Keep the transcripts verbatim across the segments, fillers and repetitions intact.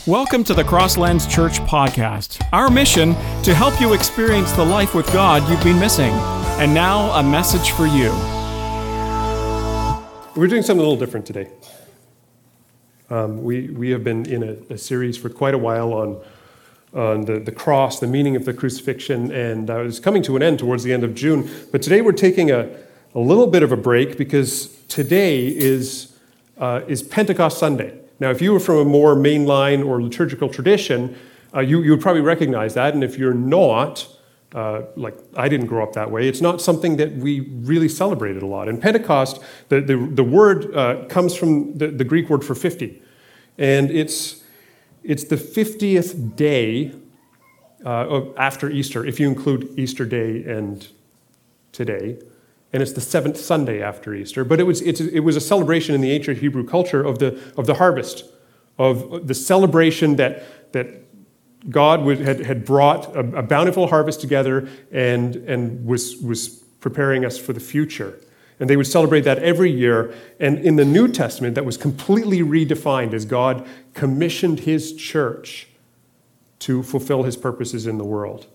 Welcome to the Crosslands Church podcast. Our mission, to help you experience the life with God you've been missing. And now, a message for you. We're doing something a little different today. Um, we, we have been in a, a series for quite a while on, on the, the cross, the meaning of the crucifixion, and uh, it's coming to an end towards the end of June. But today we're taking a, a little bit of a break because today is, uh, is Pentecost Sunday. Now, if you were from a more mainline or liturgical tradition, uh, you, you would probably recognize that. And if you're not, uh, like I didn't grow up that way, it's not something that we really celebrated a lot. And Pentecost, the, the, the word uh, comes from the, the Greek word for fifty. And it's, it's the fiftieth day uh, of, after Easter, if you include Easter Day and today. And it's the seventh Sunday after Easter. But it was it's, it was a celebration in the ancient Hebrew culture of the of the harvest, of the celebration that that God would, had had brought a, a bountiful harvest together and and was was preparing us for the future. And they would celebrate that every year. And in the New Testament, that was completely redefined as God commissioned His church to fulfill His purposes in the world.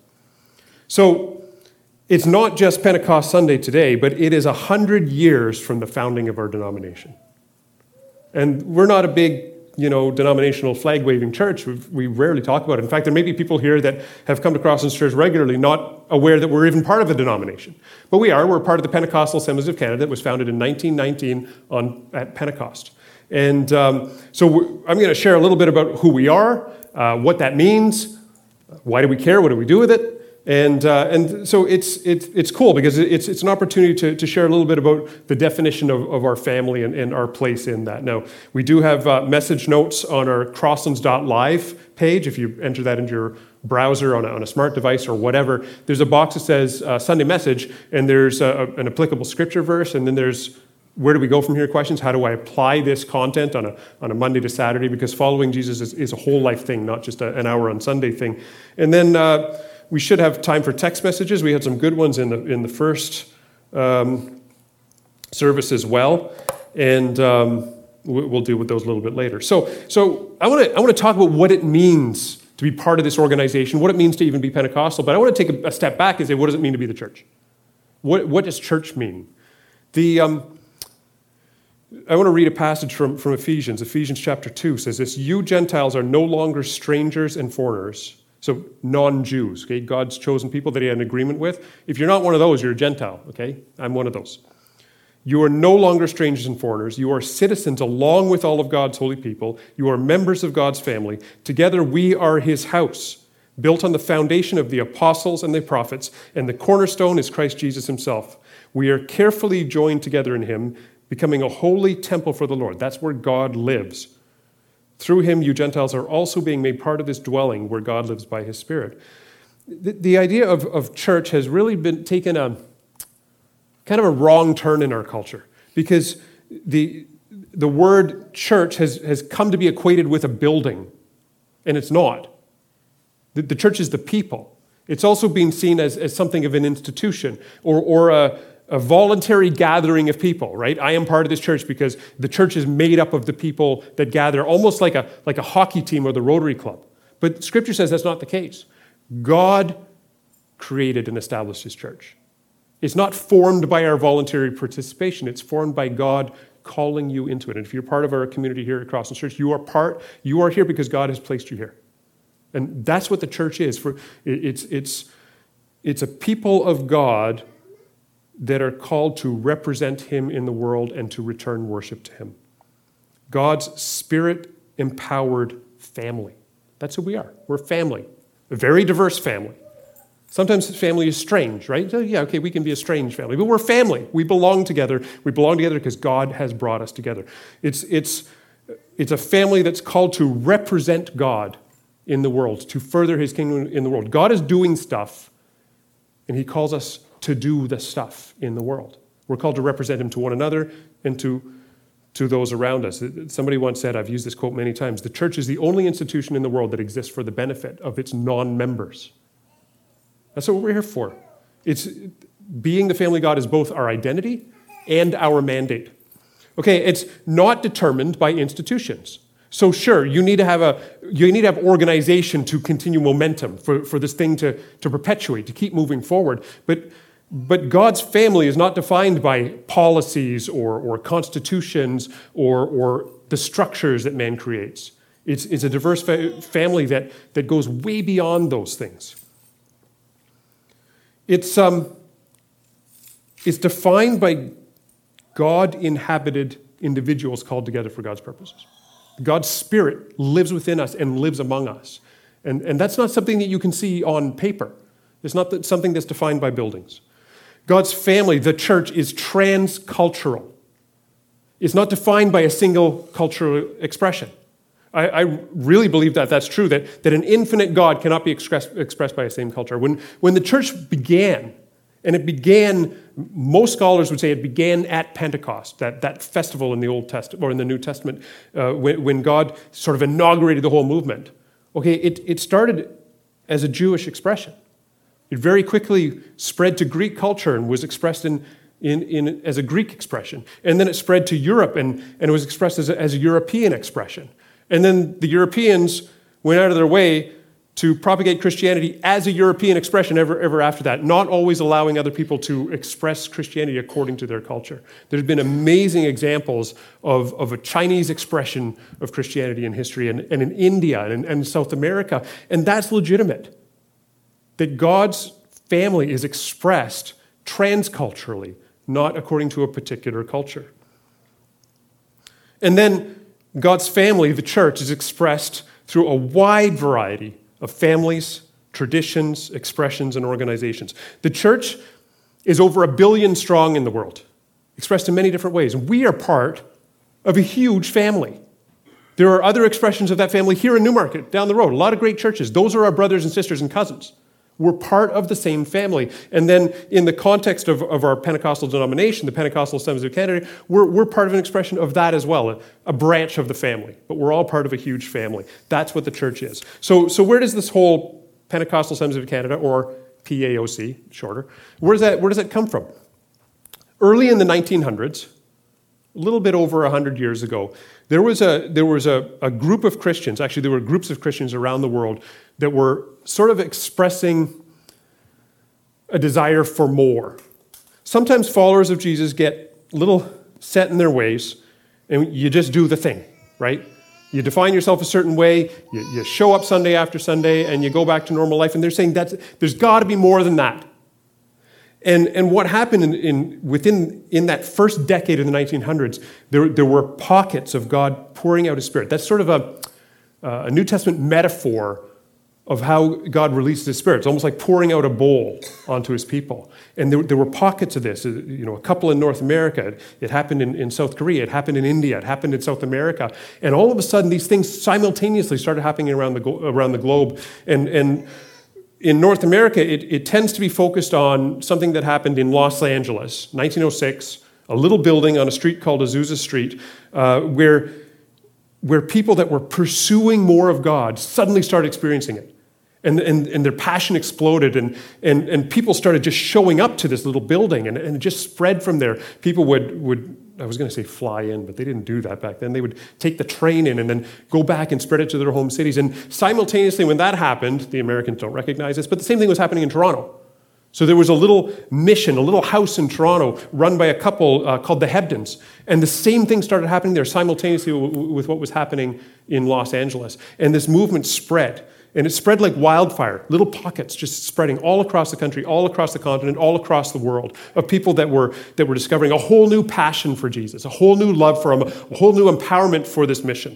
So it's not just Pentecost Sunday today, but it is a hundred years from the founding of our denomination. And we're not a big, you know, denominational flag-waving church. We've, we rarely talk about it. In fact, there may be people here that have come to Crosslands Church regularly not aware that we're even part of a denomination. But we are. We're part of the Pentecostal Assemblies of Canada that was founded in nineteen nineteen on, at Pentecost. And um, so I'm going to share a little bit about who we are, uh, what that means, why do we care, what do we do with it. And uh, and so it's it's it's cool because it's it's an opportunity to, to share a little bit about the definition of, of our family and, and our place in that. Now, we do have uh, message notes on our crosslands dot live page. If you enter that into your browser on a, on a smart device or whatever, there's a box that says uh, Sunday message, and there's a, an applicable scripture verse, and then there's where do we go from here questions. How do I apply this content on a on a Monday to Saturday? Because following Jesus is, is a whole life thing, not just a, an hour on Sunday thing. And then uh, we should have time for text messages. We had some good ones in the in the first um, service as well, and um, we'll deal with those a little bit later. So, so I want to I want to talk about what it means to be part of this organization, what it means to even be Pentecostal. But I want to take a, a step back and say, what does it mean to be the church? What what does church mean? The um, I want to read a passage from from Ephesians. Ephesians chapter two says this: "You Gentiles are no longer strangers and foreigners." So non-Jews, okay, God's chosen people that He had an agreement with. If you're not one of those, you're a Gentile, okay? I'm one of those. You are no longer strangers and foreigners. You are citizens along with all of God's holy people. You are members of God's family. Together we are His house, built on the foundation of the apostles and the prophets, and the cornerstone is Christ Jesus Himself. We are carefully joined together in Him, becoming a holy temple for the Lord. That's where God lives. Through Him, you Gentiles are also being made part of this dwelling where God lives by His Spirit. The, the idea of, of church has really been taken a kind of a wrong turn in our culture because the, the word church has, has come to be equated with a building, and it's not. The, the church is the people. It's also being seen as, as something of an institution or, or a A voluntary gathering of people, right? I am part of this church because the church is made up of the people that gather, almost like a, like a hockey team or the Rotary Club. But Scripture says that's not the case. God created and established His church. It's not formed by our voluntary participation. It's formed by God calling you into it. And if you're part of our community here at Crosslands Church, you are part, you are here because God has placed you here. And that's what the church is. For it's it's it's a people of God that are called to represent Him in the world and to return worship to Him. God's Spirit-empowered family. That's who we are. We're family, a very diverse family. Sometimes family is strange, right? So yeah, okay, we can be a strange family, but we're family. We belong together. We belong together because God has brought us together. It's, it's, it's a family that's called to represent God in the world, to further His kingdom in the world. God is doing stuff, and He calls us to do the stuff in the world. We're called to represent Him to one another and to, to those around us. Somebody once said, I've used this quote many times, the church is the only institution in the world that exists for the benefit of its non-members. That's what we're here for. It's being the family of God is both our identity and our mandate. Okay, it's not determined by institutions. So sure, you need to have a you need to have organization to continue momentum for, for this thing to, to perpetuate, to keep moving forward. But but God's family is not defined by policies or, or constitutions or, or the structures that man creates. It's, it's a diverse fa- family that, that goes way beyond those things. It's, um, it's defined by God-inhabited individuals called together for God's purposes. God's Spirit lives within us and lives among us. And, and that's not something that you can see on paper. It's not that something that's defined by buildings. God's family, the church, is transcultural. It's not defined by a single cultural expression. I, I really believe that that's true, that, that an infinite God cannot be express, expressed by a same culture. When, when the church began, and it began, most scholars would say it began at Pentecost, that, that festival in the Old Testament, or in the New Testament, uh, when, when God sort of inaugurated the whole movement. Okay, it, it started as a Jewish expression. It very quickly spread to Greek culture and was expressed in, in, in as a Greek expression. And then it spread to Europe and, and it was expressed as a, as a European expression. And then the Europeans went out of their way to propagate Christianity as a European expression ever, ever after that, not always allowing other people to express Christianity according to their culture. There's been amazing examples of, of a Chinese expression of Christianity in history, and, and in India and, and South America, and that's legitimate. That God's family is expressed transculturally, not according to a particular culture. And then God's family, the church, is expressed through a wide variety of families, traditions, expressions, and organizations. The church is over a billion strong in the world, expressed in many different ways. We are part of a huge family. There are other expressions of that family here in Newmarket, down the road. A lot of great churches. Those are our brothers and sisters and cousins. We're part of the same family. And then in the context of, of our Pentecostal denomination, the Pentecostal Assemblies of Canada, we're, we're part of an expression of that as well, a, a branch of the family. But we're all part of a huge family. That's what the church is. So, so where does this whole Pentecostal Assemblies of Canada, or P A O C, shorter, where does that, where does that come from? Early in the nineteen hundreds, a little bit over one hundred years ago, there was a there was a, a group of Christians, actually there were groups of Christians around the world that were sort of expressing a desire for more. Sometimes followers of Jesus get a little set in their ways, and you just do the thing, right? You define yourself a certain way, you, you show up Sunday after Sunday, and you go back to normal life, and they're saying that's, there's got to be more than that. And, and what happened in, in, within in that first decade of the nineteen hundreds, there, there were pockets of God pouring out His Spirit. That's sort of a, uh, a New Testament metaphor of how God released His Spirit. It's almost like pouring out a bowl onto His people. And there, there were pockets of this. You know, a couple in North America. It happened in, in South Korea. It happened in India. It happened in South America. And all of a sudden, these things simultaneously started happening around the around the globe. And and in North America, it, it tends to be focused on something that happened in Los Angeles, nineteen oh six, a little building on a street called Azusa Street, uh, where, where people that were pursuing more of God suddenly started experiencing it. And, and, and their passion exploded, and, and, and people started just showing up to this little building, and, and it just spread from there. People would, would, I was going to say fly in, but they didn't do that back then. They would take the train in and then go back and spread it to their home cities. And simultaneously, when that happened, the Americans don't recognize this, but the same thing was happening in Toronto. So there was a little mission, a little house in Toronto run by a couple uh, called the Hebdens. And the same thing started happening there simultaneously w- w- with what was happening in Los Angeles. And this movement spread. And it spread like wildfire, little pockets just spreading all across the country, all across the continent, all across the world, of people that were that were discovering a whole new passion for Jesus, a whole new love for Him, a whole new empowerment for this mission.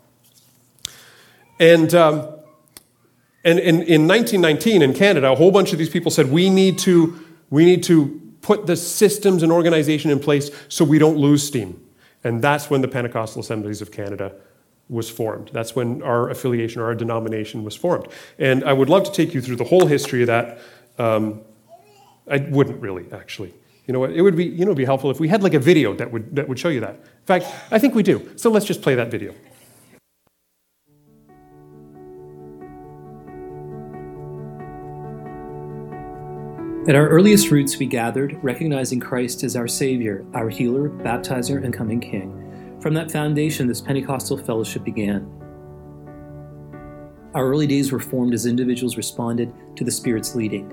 And, um, and in, in nineteen nineteen in Canada, a whole bunch of these people said, we need to, we need to put the systems and organization in place so we don't lose steam. And that's when the Pentecostal Assemblies of Canada was formed. That's when our affiliation or our denomination was formed. And I would love to take you through the whole history of that. Um, I wouldn't really, actually. You know what? It would be, you know, it'd be helpful if we had like a video that would that would show you that. In fact, I think we do. So let's just play that video. At our earliest roots, we gathered, recognizing Christ as our Savior, our healer, baptizer, and coming King. From that foundation, this Pentecostal fellowship began. Our early days were formed as individuals responded to the Spirit's leading.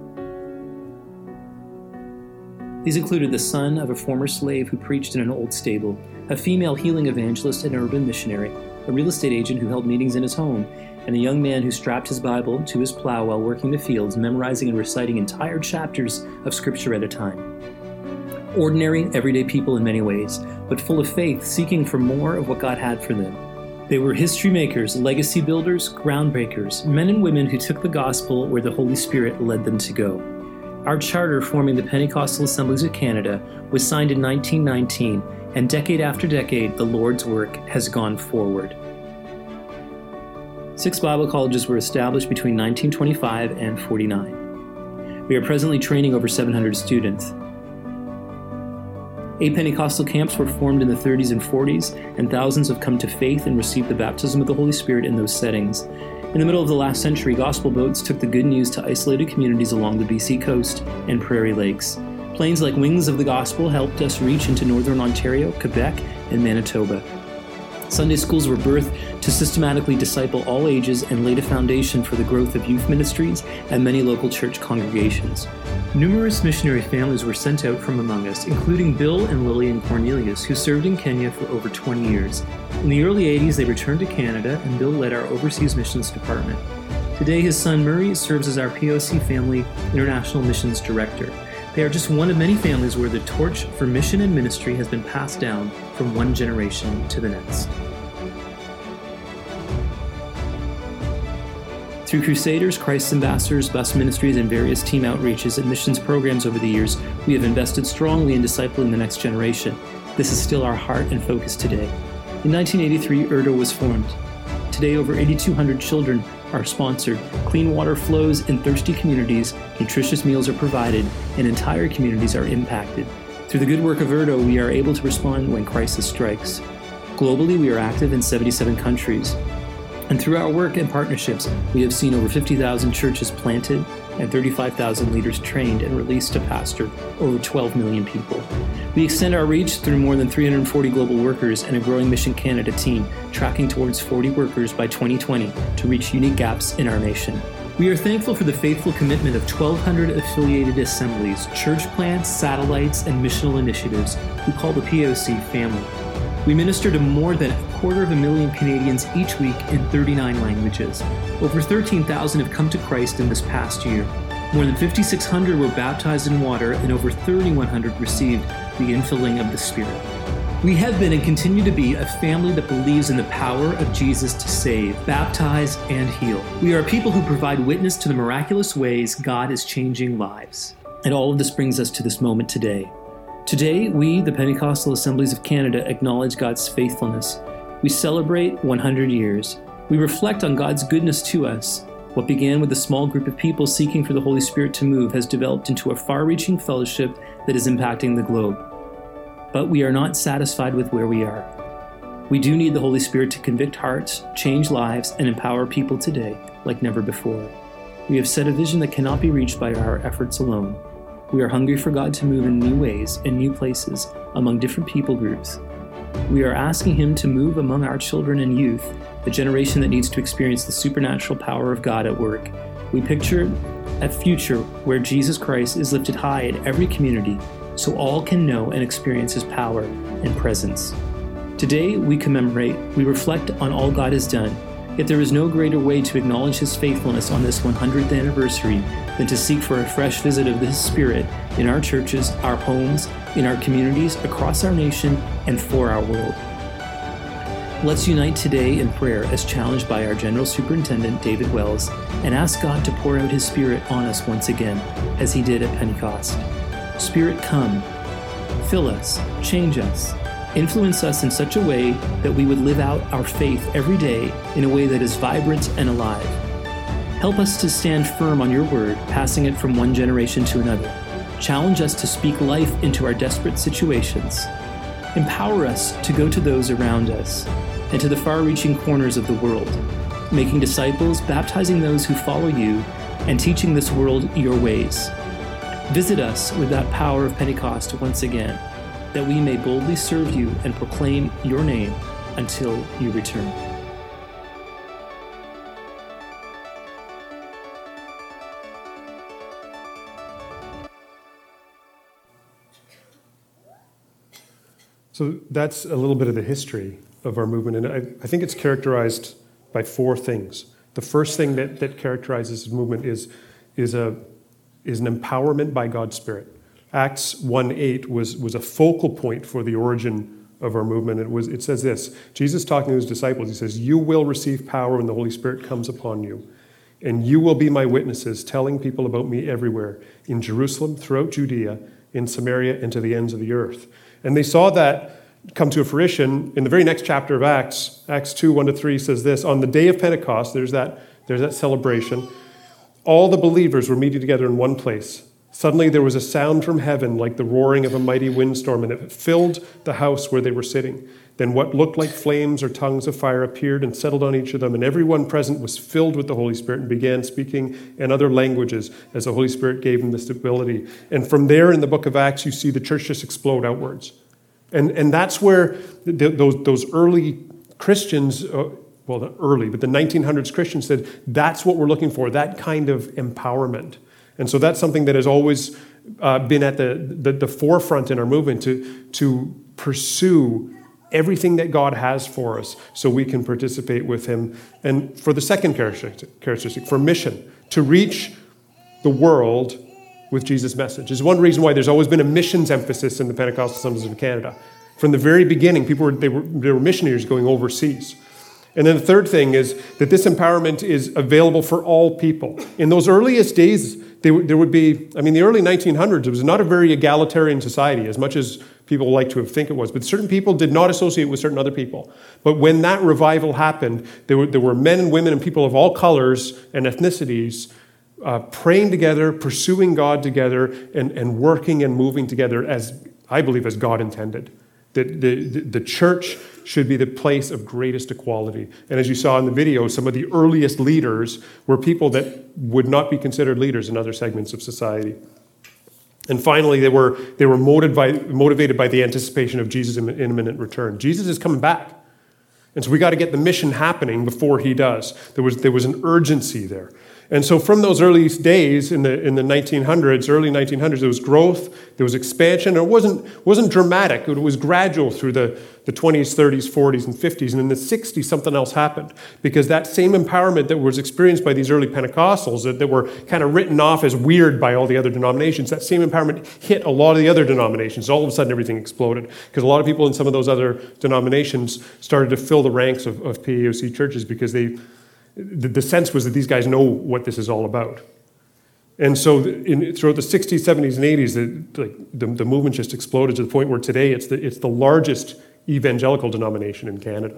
These included the son of a former slave who preached in an old stable, a female healing evangelist and urban missionary, a real estate agent who held meetings in his home, and a young man who strapped his Bible to his plow while working the fields, memorizing and reciting entire chapters of Scripture at a time. Ordinary, everyday people in many ways, but full of faith, seeking for more of what God had for them. They were history makers, legacy builders, groundbreakers, men and women who took the gospel where the Holy Spirit led them to go. Our charter forming the Pentecostal Assemblies of Canada was signed in nineteen nineteen, and decade after decade, the Lord's work has gone forward. Six Bible colleges were established between nineteen twenty-five and forty-nine. We are presently training over seven hundred students. Eight Pentecostal camps were formed in the thirties and forties, and thousands have come to faith and received the baptism of the Holy Spirit in those settings. In the middle of the last century, gospel boats took the good news to isolated communities along the B C coast and Prairie Lakes. Planes like Wings of the Gospel helped us reach into northern Ontario, Quebec, and Manitoba. Sunday schools were birthed to systematically disciple all ages and laid a foundation for the growth of youth ministries and many local church congregations. Numerous missionary families were sent out from among us, including Bill and Lillian Cornelius, who served in Kenya for over twenty years. In the early eighties, they returned to Canada, and Bill led our overseas missions department. Today, his son Murray serves as our P O C Family International Missions Director. They are just one of many families where the torch for mission and ministry has been passed down from one generation to the next. Through Crusaders, Christ's Ambassadors, bus ministries, and various team outreaches and missions programs over the years, we have invested strongly in discipling the next generation. This is still our heart and focus today. In nineteen eighty-three, U R D O was formed. Today, over eighty-two hundred children are sponsored, clean water flows in thirsty communities, nutritious meals are provided, and entire communities are impacted. Through the good work of U R D O, we are able to respond when crisis strikes. Globally, we are active in seventy-seven countries. And through our work and partnerships, we have seen over fifty thousand churches planted and thirty-five thousand leaders trained and released to pastor over twelve million people. We extend our reach through more than three hundred forty global workers and a growing Mission Canada team, tracking towards forty workers by twenty twenty to reach unique gaps in our nation. We are thankful for the faithful commitment of twelve hundred affiliated assemblies, church plants, satellites, and missional initiatives who call the P O C family. We minister to more than a quarter of a million Canadians each week in thirty-nine languages. Over thirteen thousand have come to Christ in this past year. More than fifty-six hundred were baptized in water, and over thirty-one hundred received the infilling of the Spirit. We have been and continue to be a family that believes in the power of Jesus to save, baptize, and heal. We are a people who provide witness to the miraculous ways God is changing lives. And all of this brings us to this moment today. Today, we, the Pentecostal Assemblies of Canada, acknowledge God's faithfulness. We celebrate one hundred years. We reflect on God's goodness to us. What began with a small group of people seeking for the Holy Spirit to move has developed into a far-reaching fellowship that is impacting the globe. But we are not satisfied with where we are. We do need the Holy Spirit to convict hearts, change lives, and empower people today like never before. We have set a vision that cannot be reached by our efforts alone. We are hungry for God to move in new ways and new places among different people groups. We are asking Him to move among our children and youth, the generation that needs to experience the supernatural power of God at work. We picture a future where Jesus Christ is lifted high in every community so all can know and experience His power and presence. Today, we commemorate, we reflect on all God has done, yet there is no greater way to acknowledge His faithfulness on this one hundredth anniversary than to seek for a fresh visit of His Spirit in our churches, our homes, in our communities, across our nation, and for our world. Let's unite today in prayer as challenged by our General Superintendent, David Wells, and ask God to pour out His Spirit on us once again, as He did at Pentecost. Spirit, come, fill us, change us, influence us in such a way that we would live out our faith every day in a way that is vibrant and alive. Help us to stand firm on your word, passing it from one generation to another. Challenge us to speak life into our desperate situations. Empower us to go to those around us and to the far-reaching corners of the world, making disciples, baptizing those who follow you, and teaching this world your ways. Visit us with that power of Pentecost once again. that we may boldly serve you and proclaim your name until you return. So that's a little bit of the history of our movement, and I, I think it's characterized by four things. The first thing that, that characterizes this movement is, is, a, is an empowerment by God's Spirit. Acts one eight was, was a focal point for the origin of our movement. It, was, it says this, Jesus talking to his disciples, he says, "You will receive power when the Holy Spirit comes upon you, and you will be my witnesses, telling people about me everywhere, in Jerusalem, throughout Judea, in Samaria, and to the ends of the earth." And they saw that come to fruition in the very next chapter of Acts. Acts two, one to three says this, "On the day of Pentecost," there's that, there's that celebration, "all the believers were meeting together in one place. Suddenly there was a sound from heaven like the roaring of a mighty windstorm, and it filled the house where they were sitting. Then what looked like flames or tongues of fire appeared and settled on each of them, and everyone present was filled with the Holy Spirit and began speaking in other languages as the Holy Spirit gave them this ability." And from there in the book of Acts, you see the church just explode outwards. And, and that's where the, those, those early Christians, uh, well, not early, but the nineteen hundreds Christians said, that's what we're looking for, that kind of empowerment. And so that's something that has always uh, been at the, the, the forefront in our movement, to, to pursue everything that God has for us so we can participate with him. And for the second characteristic, for mission, to reach the world with Jesus' message. Is one reason why there's always been a missions emphasis in the Pentecostal Assemblies of Canada. From the very beginning, people were they were they were missionaries going overseas. And then the third thing is that this empowerment is available for all people. In those earliest days, they, there would be, I mean, the early nineteen hundreds, it was not a very egalitarian society, as much as people like to think it was. But certain people did not associate with certain other people. But when that revival happened, there were, there were men and women and people of all colors and ethnicities Uh, praying together, pursuing God together, and, and working and moving together as, I believe, as God intended. That the, the, the church should be the place of greatest equality. And as you saw in the video, some of the earliest leaders were people that would not be considered leaders in other segments of society. And finally, they were, they were motivated by, motivated by the anticipation of Jesus' imminent return. Jesus is coming back. And so we got to get the mission happening before he does. There was, there was an urgency there. And so from those early days in the in the nineteen hundreds, early nineteen hundreds, there was growth, there was expansion, and it wasn't, wasn't dramatic. It was gradual through the, the twenties, thirties, forties, and fifties. And in the sixties, something else happened. Because that same empowerment that was experienced by these early Pentecostals that, that were kind of written off as weird by all the other denominations, that same empowerment hit a lot of the other denominations. All of a sudden, everything exploded. Because a lot of people in some of those other denominations started to fill the ranks of, of P A O C churches because they... The, the sense was that these guys know what this is all about. And so in, throughout the sixties, seventies, and eighties, the, like, the, the movement just exploded to the point where today it's the, it's the largest evangelical denomination in Canada.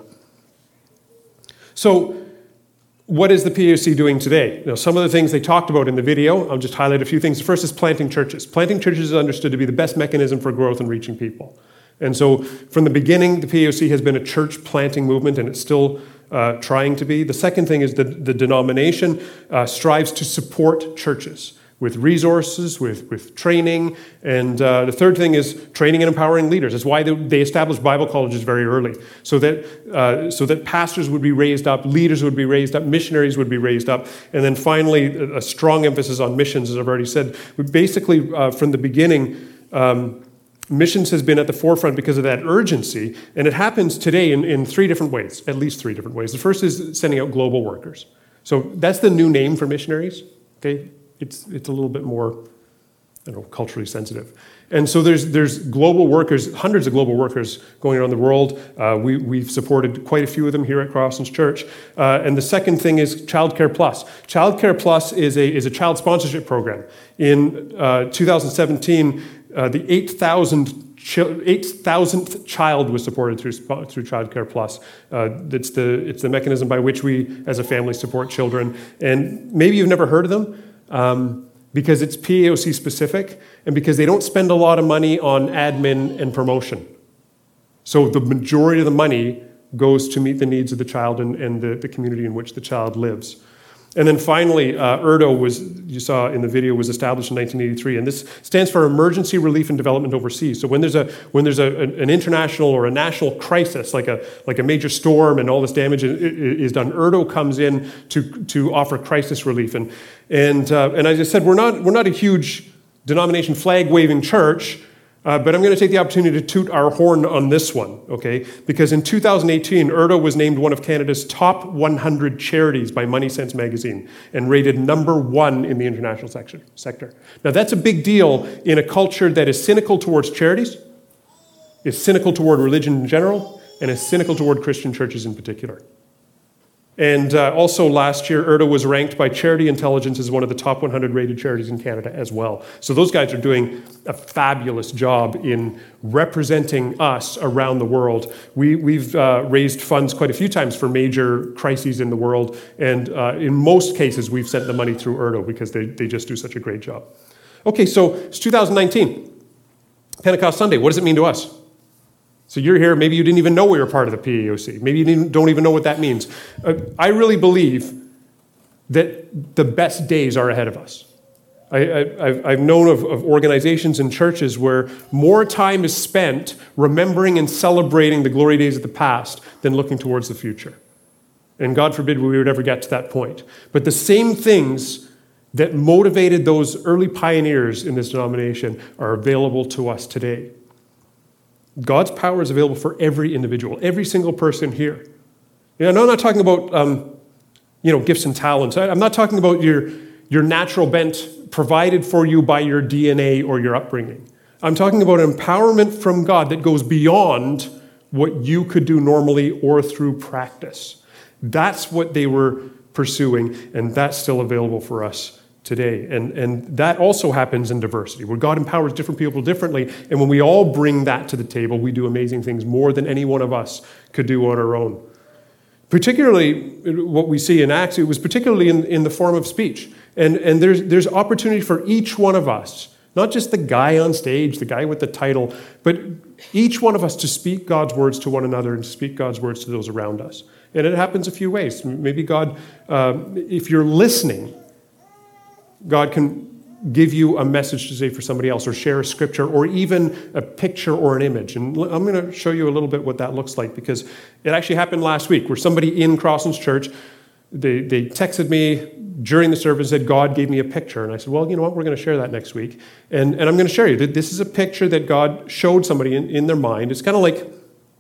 So what is the P A O C doing today? Now, some of the things they talked about in the video, I'll just highlight a few things. The first is planting churches. Planting churches is understood to be the best mechanism for growth and reaching people. And so from the beginning, the P A O C has been a church planting movement, and it's still uh, trying to be. The second thing is that the denomination uh, strives to support churches with resources, with, with training. And uh, the third thing is training and empowering leaders. That's why they, they established Bible colleges very early, so that, uh, so that pastors would be raised up, leaders would be raised up, missionaries would be raised up. And then finally, a, a strong emphasis on missions, as I've already said. We basically, uh, from the beginning, um, missions has been at the forefront because of that urgency, and it happens today in, in three different ways, at least three different ways. The first is sending out global workers. So that's the new name for missionaries, okay? It's it's a little bit more, I don't know, culturally sensitive. And so there's there's global workers, hundreds of global workers going around the world. Uh, we, we've supported quite a few of them here at Crosslands Church. Uh, and the second thing is Childcare Plus. Childcare Plus is a, is a child sponsorship program. In uh, two thousand seventeen, uh, the eight thousandth child was supported through through Childcare Plus. Uh, it's the it's the mechanism by which we, as a family, support children. And maybe you've never heard of them. Um, because it's P A O C specific, and because they don't spend a lot of money on admin and promotion. So the majority of the money goes to meet the needs of the child and, and the, the community in which the child lives. And then finally, uh, E R D O was, you saw in the video, was established in nineteen eighty-three, and this stands for Emergency Relief and Development Overseas. So when there's a when there's a, an international or a national crisis, like a like a major storm and all this damage is done, E R D O comes in to to offer crisis relief. And and uh, and as I said, we're not we're not a huge denomination flag waving church. Uh, but I'm going to take the opportunity to toot our horn on this one, okay? Because in two thousand eighteen, E R D O was named one of Canada's top one hundred charities by Money Sense magazine and rated number one in the international sector. Now, that's a big deal in a culture that is cynical towards charities, is cynical toward religion in general, and is cynical toward Christian churches in particular. And uh, also last year, E R D O was ranked by Charity Intelligence as one of the top one hundred rated charities in Canada as well. So those guys are doing a fabulous job in representing us around the world. We, we've uh, raised funds quite a few times for major crises in the world, and uh, in most cases, we've sent the money through E R D O because they, they just do such a great job. Okay, so it's two thousand nineteen, Pentecost Sunday. What does it mean to us? So you're here, maybe you didn't even know we were part of the P A O C. Maybe you didn't, don't even know what that means. Uh, I really believe that the best days are ahead of us. I, I, I've, I've known of, of organizations and churches where more time is spent remembering and celebrating the glory days of the past than looking towards the future. And God forbid we would ever get to that point. But the same things that motivated those early pioneers in this denomination are available to us today. God's power is available for every individual, every single person here. You know, I'm not talking about um, you know, gifts and talents. I'm not talking about your, your natural bent provided for you by your D N A or your upbringing. I'm talking about empowerment from God that goes beyond what you could do normally or through practice. That's what they were pursuing, and that's still available for us today. And, and that also happens in diversity, where God empowers different people differently, and when we all bring that to the table, we do amazing things more than any one of us could do on our own. Particularly, what we see in Acts, it was particularly in, in the form of speech. And, and there's, there's opportunity for each one of us, not just the guy on stage, the guy with the title, but each one of us to speak God's words to one another and to speak God's words to those around us. And it happens a few ways. Maybe God, uh, if you're listening, God can give you a message to say for somebody else, or share a scripture, or even a picture or an image. And I'm going to show you a little bit what that looks like, because it actually happened last week where somebody in Crosslands Church, they, they texted me during the service and said, God gave me a picture. And I said, well, you know what, we're going to share that next week. And, and I'm going to share you. This is a picture that God showed somebody in, in their mind. It's kind of like,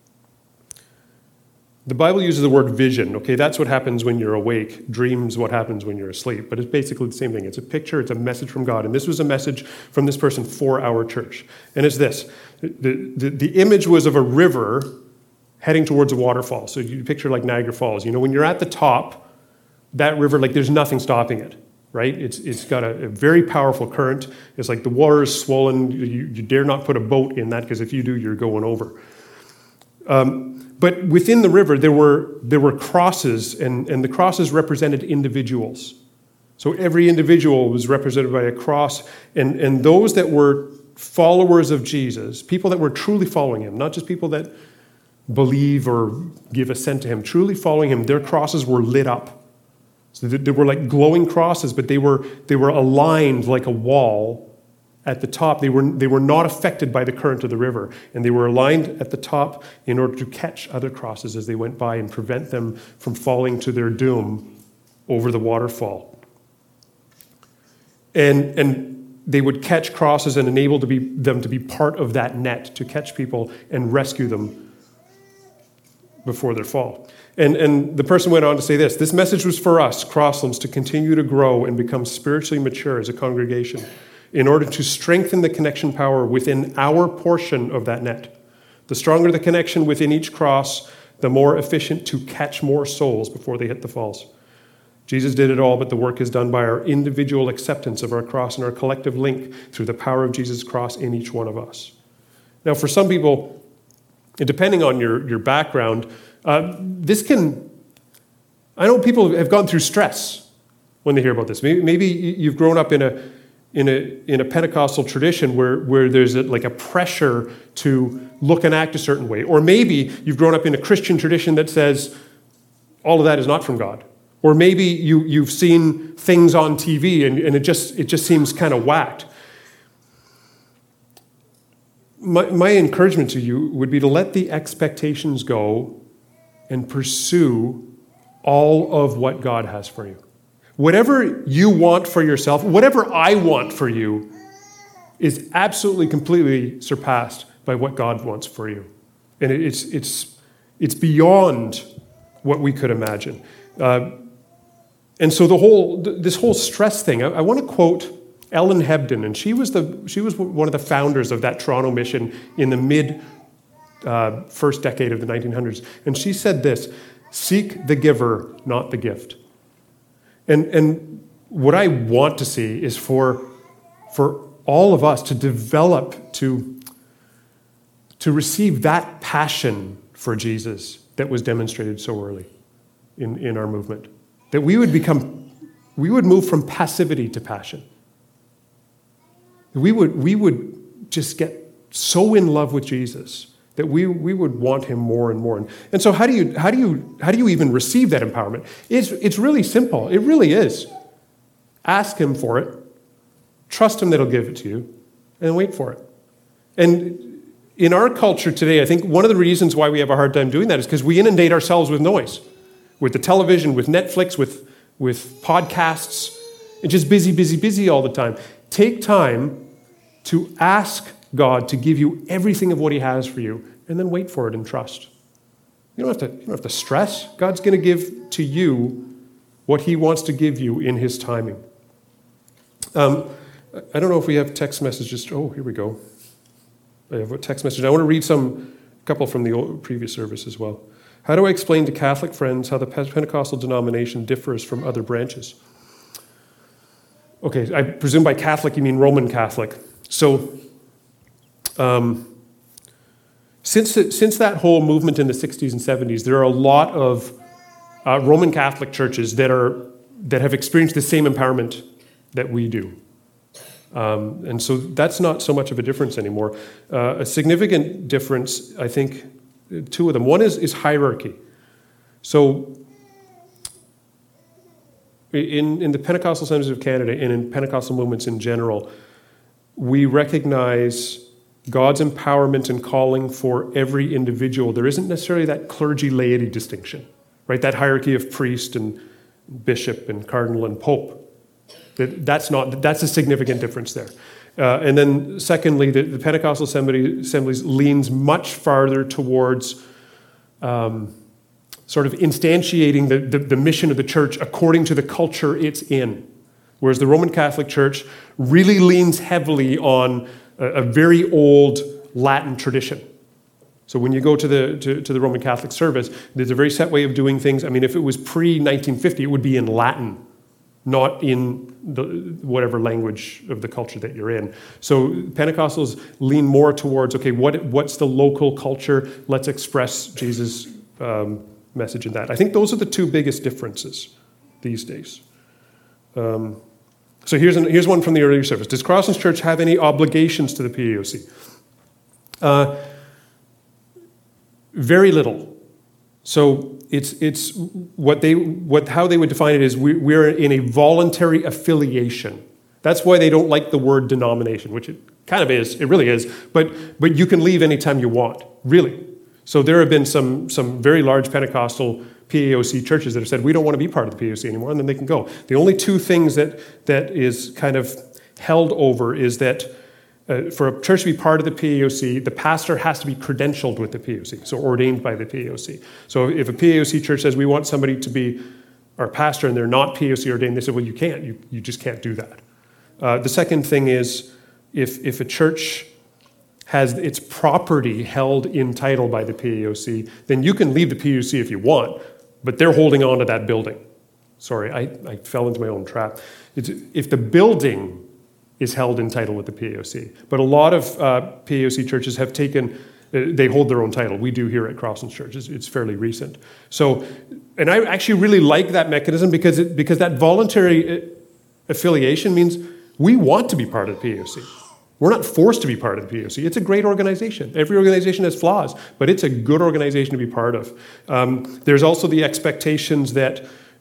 the Bible uses the word vision, okay? That's what happens when you're awake. Dreams what happens when you're asleep. But it's basically the same thing. It's a picture, it's a message from God. And this was a message from this person for our church. And it's this. The, the, the image was of a river heading towards a waterfall. So you picture like Niagara Falls. You know, when you're at the top, that river, like there's nothing stopping it, right? It's It's got a, a very powerful current. It's like the water is swollen. You, you dare not put a boat in that, because if you do, you're going over. Um, But within the river, there were there were crosses, and, and the crosses represented individuals. So every individual was represented by a cross, and, and those that were followers of Jesus, people that were truly following him, not just people that believe or give assent to him, truly following him, their crosses were lit up. So they were like glowing crosses, but they were they were aligned like a wall. At the top, they were they were not affected by the current of the river, and they were aligned at the top in order to catch other crosses as they went by and prevent them from falling to their doom over the waterfall. And and they would catch crosses and enable to be, them to be part of that net to catch people and rescue them before their fall. And and the person went on to say this: this message was for us, Crosslands, to continue to grow and become spiritually mature as a congregation, in order to strengthen the connection power within our portion of that net. The stronger the connection within each cross, the more efficient to catch more souls before they hit the falls. Jesus did it all, but the work is done by our individual acceptance of our cross and our collective link through the power of Jesus' cross in each one of us. Now, for some people, depending on your, your background, uh, this can, I know people have gone through stress when they hear about this. Maybe, maybe you've grown up in a in a in a Pentecostal tradition where, where there's a, like a pressure to look and act a certain way. Or maybe you've grown up in a Christian tradition that says all of that is not from God. Or maybe you, you've seen things on T V and, and it just it just seems kind of whacked. My, my encouragement to you would be to let the expectations go and pursue all of what God has for you. Whatever you want for yourself, whatever I want for you, is absolutely, completely surpassed by what God wants for you. And it's it's it's beyond what we could imagine. Uh, and so the whole this whole stress thing, I, I want to quote Ellen Hebden, and she was the she was one of the founders of that Toronto mission in the mid uh, first decade of the nineteen hundreds. And she said this: "Seek the giver, not the gift." And and what I want to see is for for all of us to develop to to receive that passion for Jesus that was demonstrated so early in, in our movement. That we would become, we would move from passivity to passion. We would, we would just get so in love with Jesus that we, we would want him more and more. And, and so how do you how do you how do you even receive that empowerment? It's it's really simple. It really is. Ask him for it, trust him that he'll give it to you, and wait for it. And in our culture today, I think one of the reasons why we have a hard time doing that is because we inundate ourselves with noise, with the television, with Netflix, with, with podcasts, and just busy, busy, busy all the time. Take time to ask God to give you everything of what he has for you, and then wait for it and trust. You don't have to, you don't have to stress. God's going to give to you what he wants to give you in his timing. Um, I don't know if we have text messages. Oh, here we go. I have a text message. I want to read some, a couple from the old, previous service as well. How do I explain to Catholic friends how the Pentecostal denomination differs from other branches? Okay, I presume by Catholic you mean Roman Catholic. So, um, since since that whole movement in the sixties and seventies, there are a lot of uh, Roman Catholic churches that are that have experienced the same empowerment that we do. Um, and so that's not so much of a difference anymore. Uh, a significant difference, I think, two of them. One is, is hierarchy. So in, in the Pentecostal Assemblies of Canada and in Pentecostal movements in general, we recognize God's empowerment and calling for every individual. There isn't necessarily that clergy-laity distinction, right? That hierarchy of priest and bishop and cardinal and pope. That, that's not, that's a significant difference there. Uh, and then secondly, the, the Pentecostal assembly, assemblies leans much farther towards um, sort of instantiating the, the, the mission of the church according to the culture it's in. Whereas the Roman Catholic Church really leans heavily on a, a very old Latin tradition. So when you go to the to, to the Roman Catholic service, there's a very set way of doing things. I mean, if it was pre nineteen fifty, it would be in Latin, not in the, whatever language of the culture that you're in. So Pentecostals lean more towards, okay, what what's the local culture? Let's express Jesus' um, message in that. I think those are the two biggest differences these days. Um, so here's, an, here's one from the earlier service. Does Crosslands Church have any obligations to the P A O C? Uh, very little. So it's it's what they what how they would define it is we, we're in a voluntary affiliation. That's why they don't like the word denomination, which it kind of is. It really is. But but you can leave anytime you want, really. So there have been some some very large Pentecostal P A O C churches that have said we don't want to be part of the P A O C anymore, and then they can go. The only two things that that is kind of held over is that Uh, for a church to be part of the P A O C, the pastor has to be credentialed with the P A O C, so ordained by the P A O C. So if a P A O C church says we want somebody to be our pastor and they're not P A O C ordained, they say, well, you can't. You, you just can't do that. Uh, the second thing is if, if a church has its property held in title by the P A O C, then you can leave the P A O C if you want, but they're holding on to that building. Sorry, I, I fell into my own trap. It's, if the building is held in title with the P A O C. But a lot of uh, P A O C churches have taken, uh, they hold their own title. We do here at Crosslands Church. It's, it's fairly recent. So, and I actually really like that mechanism because it, because that voluntary affiliation means we want to be part of the P A O C. We're not forced to be part of the P A O C. It's a great organization. Every organization has flaws, but it's a good organization to be part of. Um, there's also the expectations that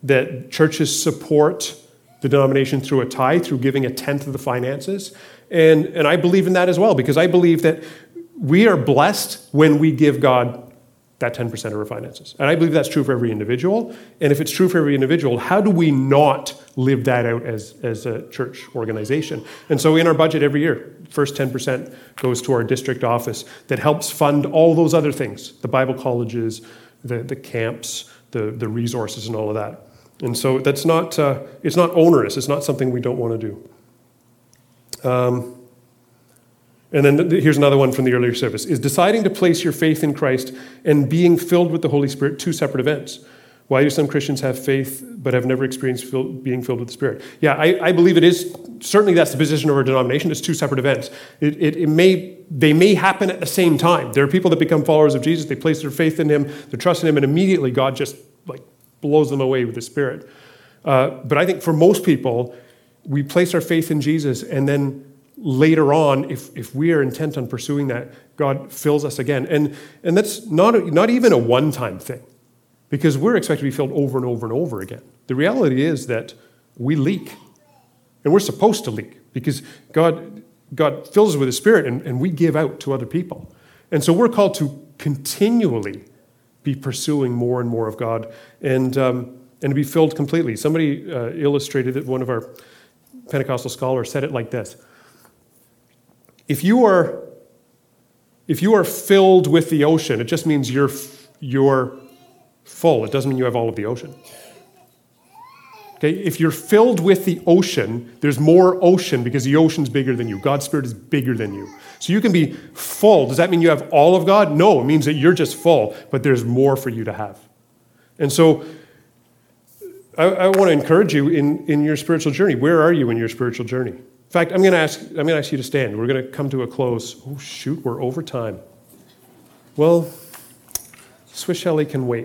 that churches support the denomination through a tithe, through giving a tenth of the finances. And, and I believe in that as well, because I believe that we are blessed when we give God that ten percent of our finances. And I believe that's true for every individual. And if it's true for every individual, how do we not live that out as, as a church organization? And so in our budget every year, first ten percent goes to our district office that helps fund all those other things, the Bible colleges, the, the camps, the, the resources and all of that. And so that's not, uh, it's not onerous. It's not something we don't want to do. Um, And then here's another one from the earlier service. Is deciding to place your faith in Christ and being filled with the Holy Spirit two separate events? Why do some Christians have faith but have never experienced fill, being filled with the Spirit? Yeah, I, I believe it is, certainly that's the position of our denomination. It's two separate events. It, it, it may, they may happen at the same time. There are people that become followers of Jesus. They place their faith in him, their trust in him, and immediately God just like blows them away with the Spirit. Uh, but I think for most people, we place our faith in Jesus, and then later on, if, if we are intent on pursuing that, God fills us again. And, and that's not, a, not even a one-time thing, because we're expected to be filled over and over and over again. The reality is that we leak, and we're supposed to leak, because God, God fills us with his Spirit, and, and we give out to other people. And so we're called to continually be pursuing more and more of God, and, um, and to be filled completely. Somebody uh, illustrated it, one of our Pentecostal scholars said it like this. If you are, if you are filled with the ocean, it just means you're, you're full. It doesn't mean you have all of the ocean. Okay? If you're filled with the ocean, there's more ocean because the ocean's bigger than you. God's Spirit is bigger than you. So you can be full. Does that mean you have all of God? No, it means that you're just full, but there's more for you to have. And so I, I want to encourage you in, in your spiritual journey. Where are you in your spiritual journey? In fact, I'm going to ask I'm going to ask you to stand. We're going to come to a close. Oh, shoot, we're over time. Well, Swiss Shelley can wait.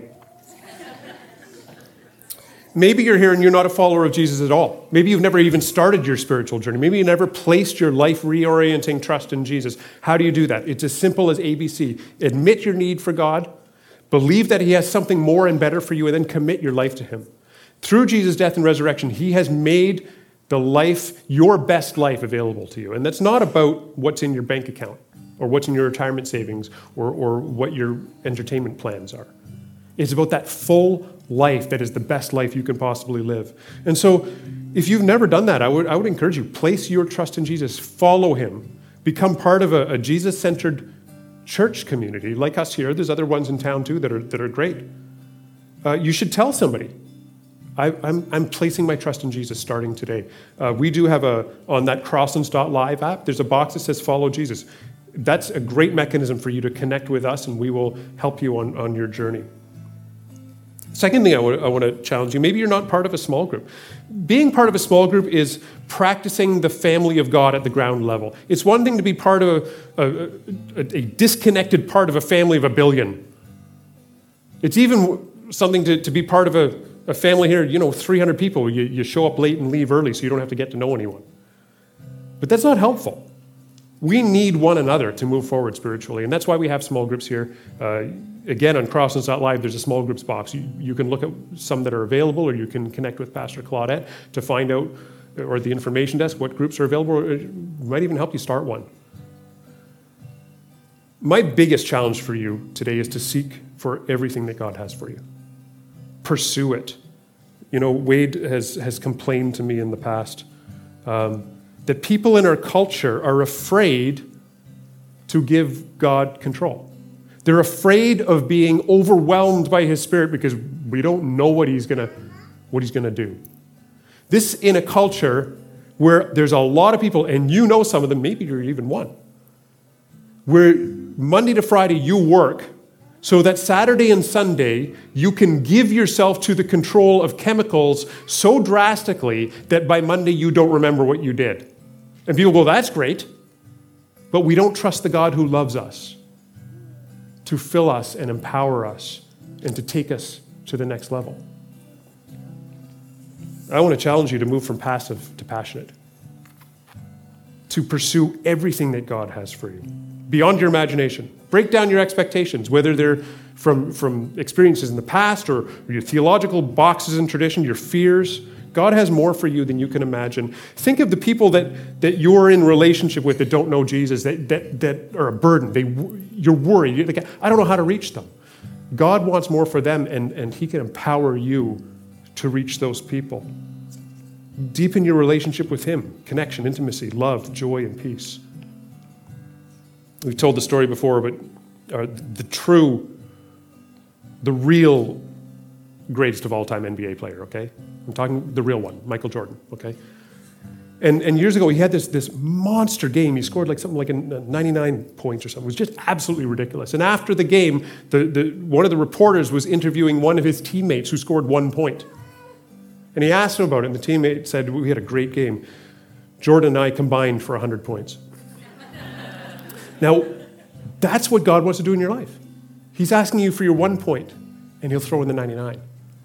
Maybe you're here and you're not a follower of Jesus at all. Maybe you've never even started your spiritual journey. Maybe you never placed your life reorienting trust in Jesus. How do you do that? It's as simple as A B C. Admit your need for God, believe that he has something more and better for you, and then commit your life to him. Through Jesus' death and resurrection, he has made the life, your best life, available to you. And that's not about what's in your bank account or what's in your retirement savings or, or what your entertainment plans are. It's about that full life that is the best life you can possibly live. And so if you've never done that, I would, I would encourage you, place your trust in Jesus, follow him, become part of a, a Jesus-centered church community like us here. There's other ones in town too that are, that are great. Uh, you should tell somebody. I, I'm, I'm placing my trust in Jesus starting today. Uh, we do have a, on that Crosslands dot live app, there's a box that says follow Jesus. That's a great mechanism for you to connect with us, and we will help you on, on your journey. Second thing I want, I want to challenge you, maybe you're not part of a small group. Being part of a small group is practicing the family of God at the ground level. It's one thing to be part of a, a, a, a disconnected part of a family of a billion. It's even something to, to be part of a A family here, you know, three hundred people, you, you show up late and leave early so you don't have to get to know anyone. But that's not helpful. We need one another to move forward spiritually, and that's why we have small groups here. Uh, again, on Crosslands dot live, there's a small groups box. You, you can look at some that are available, or you can connect with Pastor Claudette to find out, or the information desk, what groups are available. It might even help you start one. My biggest challenge for you today is to seek for everything that God has for you. Pursue it. You know, Wade has, has complained to me in the past um, that people in our culture are afraid to give God control. They're afraid of being overwhelmed by his Spirit because we don't know what he's gonna what he's gonna do. This in a culture where there's a lot of people, and you know some of them, maybe you're even one, where Monday to Friday you work so that Saturday and Sunday, you can give yourself to the control of chemicals so drastically that by Monday you don't remember what you did. And people go, that's great. But we don't trust the God who loves us to fill us and empower us and to take us to the next level. I want to challenge you to move from passive to passionate, to pursue everything that God has for you, beyond your imagination. Break down your expectations, whether they're from, from experiences in the past or your theological boxes and tradition, your fears. God has more for you than you can imagine. Think of the people that, that you're in relationship with that don't know Jesus, that, that, that are a burden. They, you're worried. You're like, I don't know how to reach them. God wants more for them, and, and he can empower you to reach those people. Deepen your relationship with him. Connection, intimacy, love, joy, and peace. We've told the story before, but uh, the true, the real greatest of all time N B A player, okay? I'm talking the real one, Michael Jordan, okay? And and years ago, he had this, this monster game. He scored like something like a ninety-nine points or something. It was just absolutely ridiculous. And after the game, the, the one of the reporters was interviewing one of his teammates who scored one point. And he asked him about it, and the teammate said, we had a great game. Jordan and I combined for one hundred points. Now, that's what God wants to do in your life. He's asking you for your one point, and he'll throw in the ninety-nine.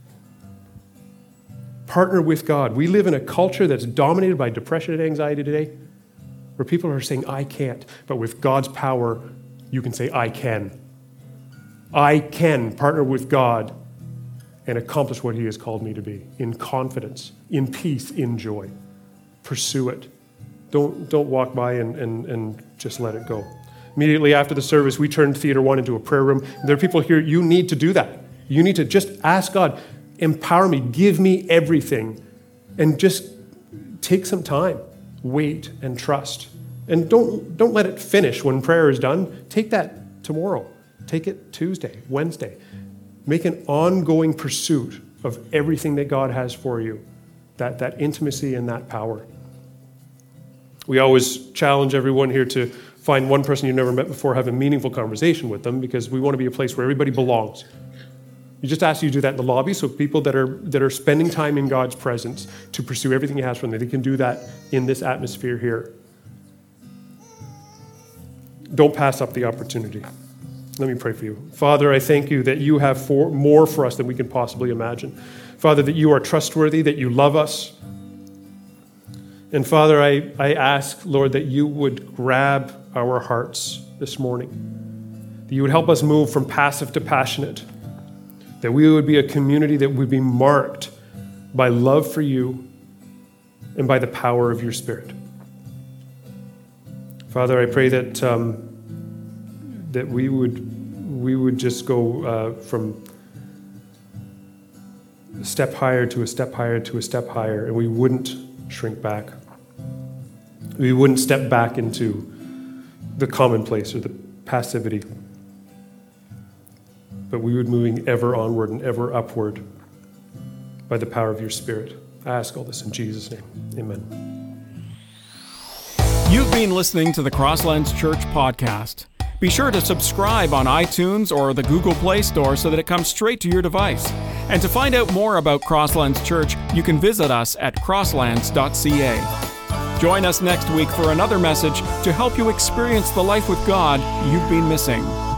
Partner with God. We live in a culture that's dominated by depression and anxiety today, where people are saying, I can't. But with God's power, you can say, I can. I can partner with God and accomplish what he has called me to be, in confidence, in peace, in joy. Pursue it. Don't, don't walk by and, and, and just let it go. Immediately after the service, we turned Theater One into a prayer room. There are people here, you need to do that. You need to just ask God, empower me, give me everything, and just take some time, wait and trust. And don't, don't let it finish when prayer is done. Take that tomorrow. Take it Tuesday, Wednesday. Make an ongoing pursuit of everything that God has for you, that, that intimacy and that power. We always challenge everyone here to find one person you've never met before, have a meaningful conversation with them, because we want to be a place where everybody belongs. You just ask you to do that in the lobby, so people that are that are spending time in God's presence to pursue everything he has for them, they can do that in this atmosphere here. Don't pass up the opportunity. Let me pray for you. Father, I thank you that you have for, more for us than we can possibly imagine. Father, that you are trustworthy, that you love us. And Father, I, I ask, Lord, that you would grab our hearts this morning, that you would help us move from passive to passionate, that we would be a community that would be marked by love for you and by the power of your Spirit. Father, I pray that um, that we would we would just go uh, from a step higher to a step higher to a step higher, and we wouldn't shrink back. We wouldn't step back into the commonplace or the passivity, but we would moving ever onward and ever upward by the power of your Spirit. I ask all this in Jesus' name. Amen. You've been listening to the Crosslands Church podcast. Be sure to subscribe on iTunes or the Google Play Store so that it comes straight to your device. And to find out more about Crosslands Church, you can visit us at crosslands dot c a. Join us next week for another message to help you experience the life with God you've been missing.